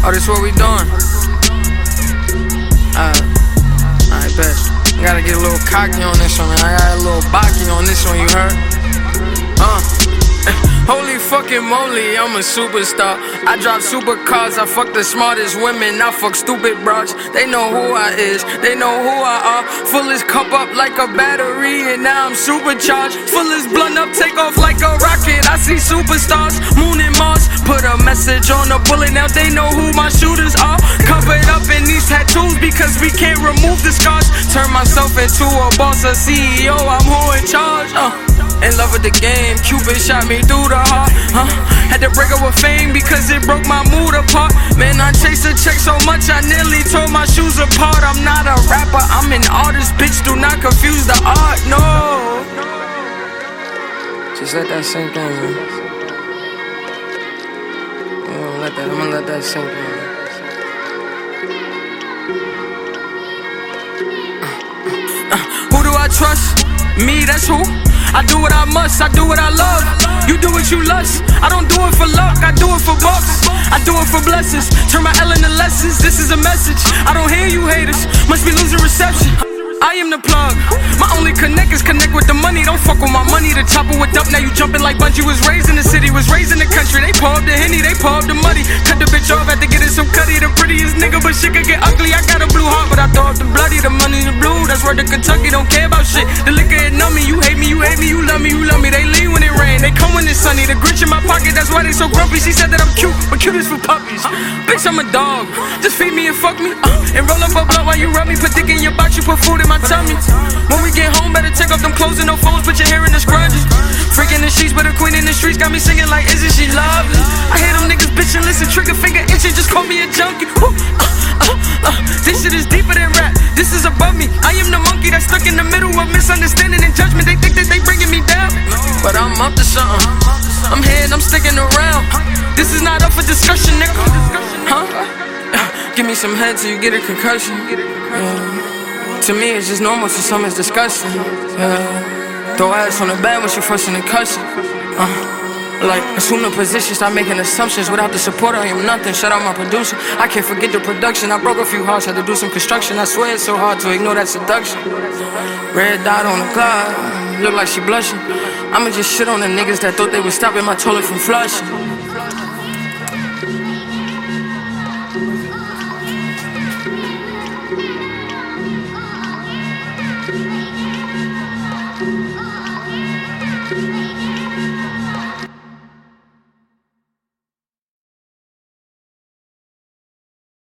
Oh, this what we doing? Alright, bet. I gotta get a little cocky on this one, man. I got a little baki on this one, you heard? Holy fucking moly, I'm a superstar. I drive supercars, I fuck the smartest women, I fuck stupid broads. They know who I is, they know who I are. Full his cup up like a battery, and now I'm supercharged. Full his blunt up, take off like a rocket. I see superstars, moon and Mars. Put a message on a bullet, now they know who my shooters are. Covered up in these tattoos because we can't remove the scars. Turn myself into a boss, a CEO, I'm who in charge. In love with the game, Cupid shot me through the heart. Had to break up with fame because it broke my mood apart. Man, I chased a check so much I nearly tore my shoes apart. I'm not a rapper, I'm an artist, bitch, do not confuse the art, no. Just let that sink in, man. I'm gonna let that sink in. Who do I trust? Me, that's who. I do what I must, I do what I love. You do what you lust. I don't do it for luck, I do it for bucks. I do it for blessings. Turn my L into lessons, this is a message. I don't hear you haters, must be losing reception. I am the plug. My only connect is connect with the money. Don't fuck with my money. The chopper with up. Now you jumping like Bungie was raised in the city, was raised in the country. They pour up the Henny, they pour up the muddy. Cut the bitch off, had to get in some cutty. The prettiest nigga, but shit could get ugly. I got a blue heart, but I throw up the bloody. The money, the blue, that's where the Kentucky don't care about shit. The liquor, it numb me. You hate me, you hate me, you love me, you love me. They leave when it rain, they come when it's sunny. The Grinch in my pocket, that's why they so grumpy. She said that I'm cute, but cute is for puppies. Bitch, I'm a dog. Just feed me and fuck me. And roll up a blunt while you rub me. Put dick in your box, you put food in my tummy. When we get home, better take off them clothes and no phones. Put your hair in the scrunchies. Freaking the sheets, but the queen in the streets got me singing like, isn't she lovely? I hear them niggas bitchin', listen, trigger finger itching, just call me a junkie. This shit is deeper than rap. This is above me. I am the monkey that's stuck in the middle of misunderstanding and judgment. They think that they bringing me down, but I'm up to something. I'm here and I'm sticking around. This is not up for discussion, nigga. Give me some head till you get a concussion. To me, it's just normal, to some it's disgusting. Throw ass on the bed when she fussing and cussing. Like, assume the position, stop making assumptions. Without the support, I am nothing. Shout out my producer. I can't forget the production. I broke a few hearts, had to do some construction. I swear it's so hard to ignore that seduction. Red dot on the cloud, look like she blushing. I'ma just shit on the niggas that thought they was stopping my toilet from flushing.